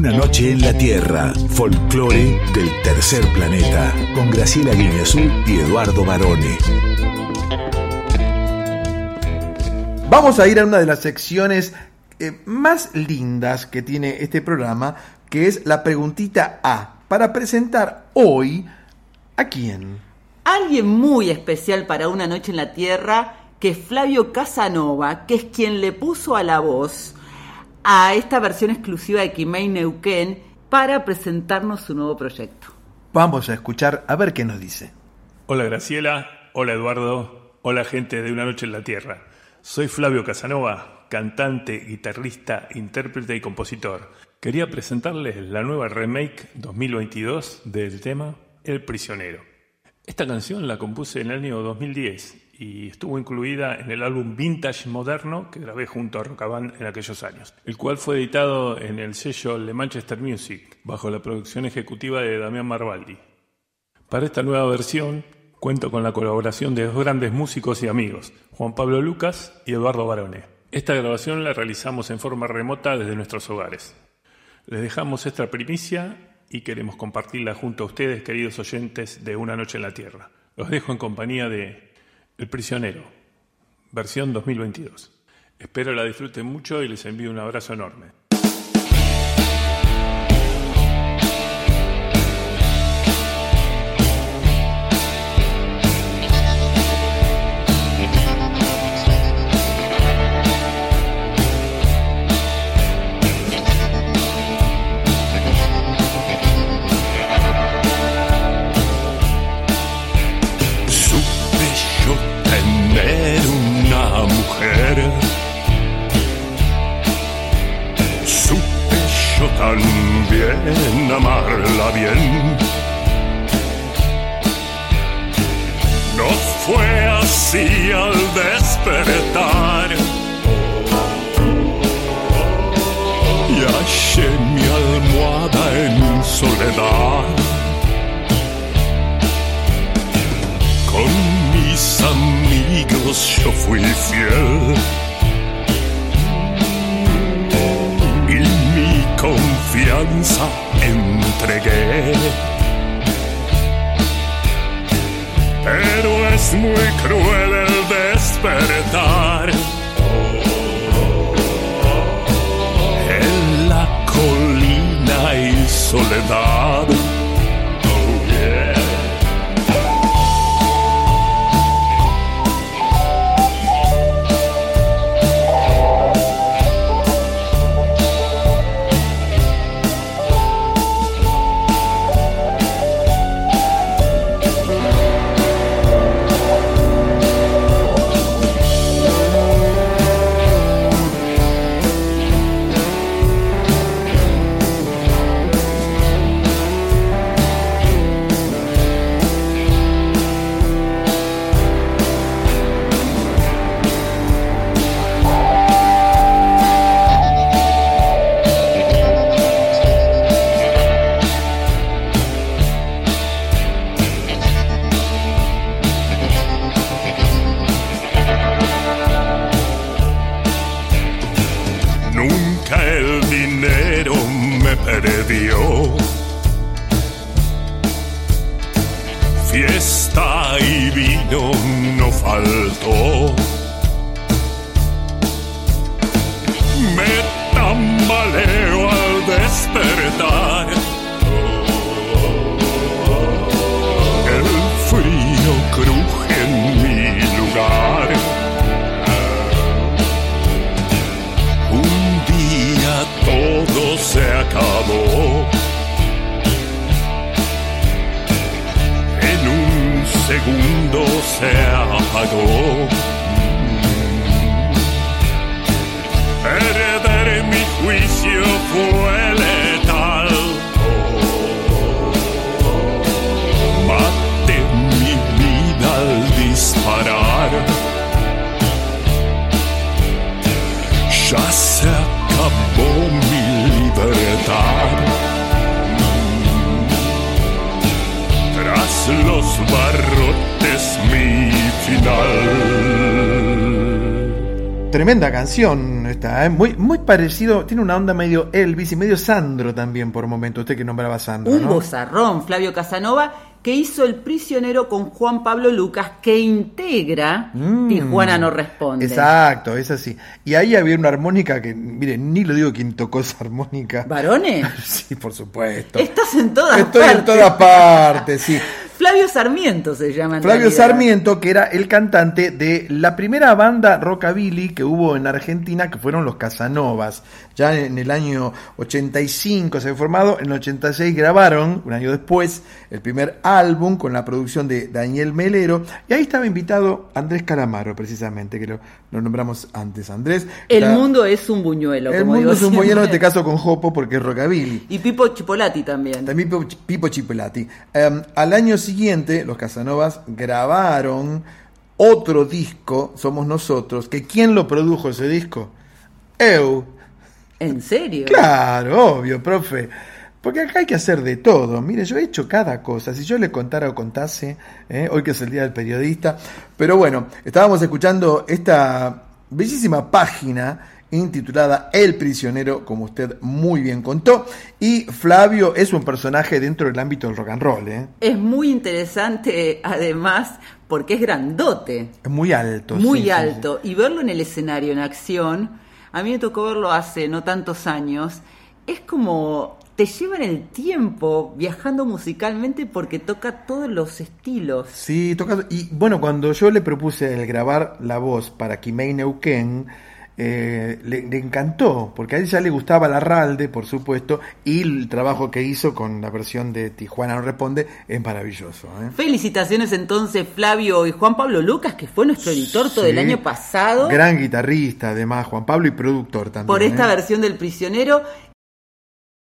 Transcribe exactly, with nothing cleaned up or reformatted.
Una noche en la Tierra, folclore del tercer planeta, con Graciela Guiñazú y Eduardo Barone. Vamos a ir a una de las secciones eh, más lindas que tiene este programa, que es la preguntita A, para presentar hoy ¿a quién? Alguien muy especial para Una noche en la Tierra, que es Flavio Casanova, que es quien le puso a la voz a esta versión exclusiva de Quimei Neuquén para presentarnos su nuevo proyecto. Vamos a escuchar a ver qué nos dice. Hola Graciela, hola Eduardo, hola gente de Una noche en la Tierra. Soy Flavio Casanova, cantante, guitarrista, intérprete y compositor. Quería presentarles la nueva remake dos mil veintidós del tema El Prisionero. Esta canción la compuse en el año dos mil diez y estuvo incluida en el álbum Vintage Moderno que grabé junto a Rockaband en aquellos años, el cual fue editado en el sello Le Manchester Music, bajo la producción ejecutiva de Damián Marbaldi. Para esta nueva versión cuento con la colaboración de dos grandes músicos y amigos, Juan Pablo Lucas y Eduardo Barone. Esta grabación la realizamos en forma remota desde nuestros hogares. Les dejamos esta primicia y queremos compartirla junto a ustedes, queridos oyentes de Una noche en la Tierra. Los dejo en compañía de El Prisionero, versión dos mil veintidós. Espero la disfruten mucho y les envío un abrazo enorme. También amarla bien. No fue así al despertar y hallé mi almohada en soledad. Con mis amigos yo fui fiel, confianza entregué, pero es muy cruel el despertar en la colina y soledad. Oh yeah. Fiesta y vino no faltó. Me tambaleo al despertar. El frío cruje en mi lugar. Un día todo se acabó. Segundo se apagó. Perder mi juicio fue letal. Maté mi vida al disparar. Ya se acabó mi libertad. Tras los barrotes mi final. Tremenda canción esta, ¿eh? muy, muy parecido, tiene una onda medio Elvis y medio Sandro también por momento, usted que nombraba Sandro, Un ¿no? vozarrón, Flavio Casanova, que hizo El prisionero con Juan Pablo Lucas, que integra Mm. Tijuana no responde. Exacto, es así. Y ahí había una armónica que, mire, ni lo digo quién tocó esa armónica. ¿Varones? Sí, por supuesto. Estás en todas Estoy partes. en todas partes, sí. Flavio Sarmiento se llama en Flavio realidad. Sarmiento, que era el cantante de la primera banda rockabilly que hubo en Argentina, que fueron los Casanovas. Ya en el año ochenta y cinco se había formado, en el ochenta y seis grabaron, un año después, el primer álbum con la producción de Daniel Melero, y ahí estaba invitado Andrés Calamaro, precisamente, que lo, lo nombramos antes. Andrés. El está- mundo es un buñuelo, El como mundo digo es un siempre. buñuelo, en este caso con Jopo, porque es rockabilly. Y Pipo Chipolati también. También Pipo, Pipo Chipolati. Um, al año siguiente, los Casanovas grabaron otro disco, Somos Nosotros, que ¿quién lo produjo ese disco? Eu. ¿En serio? Claro, obvio, profe. Porque acá hay que hacer de todo. Mire, yo he hecho cada cosa. Si yo le contara o contase, ¿eh? Hoy que es el Día del Periodista. Pero bueno, estábamos escuchando esta bellísima página intitulada El Prisionero, como usted muy bien contó. Y Flavio es un personaje dentro del ámbito del rock and roll, ¿eh? Es muy interesante, además, porque es grandote. Es muy alto. Muy sí, sí, alto. Y verlo en el escenario, en acción, a mí me tocó verlo hace no tantos años, es como te lleva en el tiempo viajando musicalmente porque toca todos los estilos. Sí, toca. Y bueno, cuando yo le propuse el grabar la voz para Quimei Neuquén, eh, le, le encantó, porque a él ya le gustaba Larralde, por supuesto, y el trabajo que hizo con la versión de Tijuana no responde es maravilloso, ¿eh? Felicitaciones entonces Flavio y Juan Pablo Lucas, que fue nuestro editor todo Sí. el año pasado, Gran guitarrista, además, Juan Pablo, y productor también. por esta ¿eh? versión del Prisionero.